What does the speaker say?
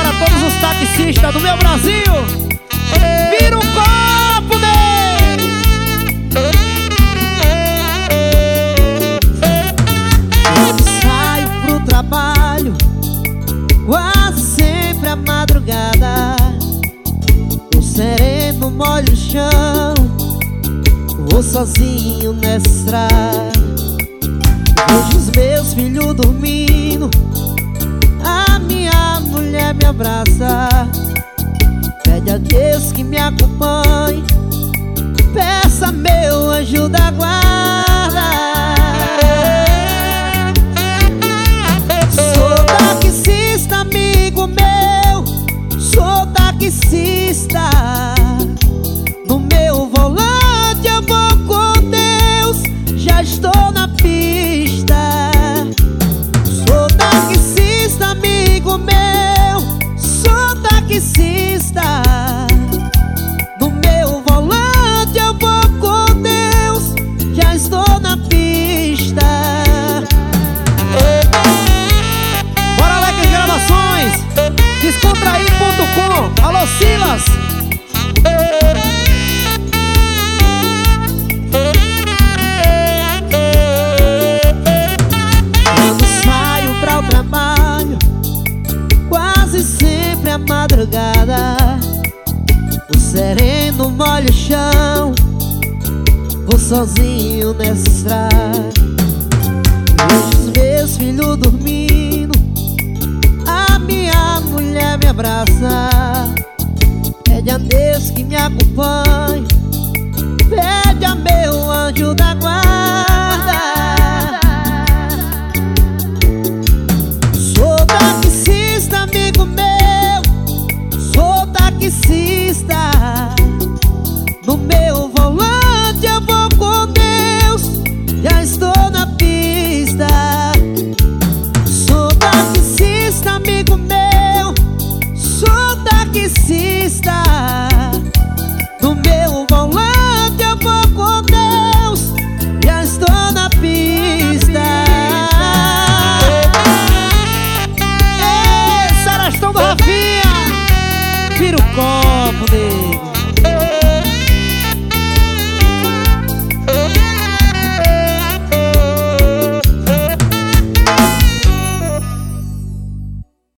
pra todos os taxistas do meu Brasil. Vira um copo dele. Quando saio pro trabalho, quase sempre à madrugada, o sereno molha o chão, vou sozinho nessa estrada. Vejo os meus filhos dormindo, a minha mulher me abraça, pede a Deus que me acompanhe, peça meu anjo da guarda. Sou taxista, amigo meu, sou taxista. No meu volante eu vou com Deus, já estou na pista. Sou taxista, amigo meu, sou taxista. No meu volante eu vou com Deus, já estou na pista. Bora, Alex Gravações, Descontrair.com. Alô, Silas. Quando saio pra o trabalho, quase sempre à madrugada, o sereno molha o chão, vou sozinho nessa estrada.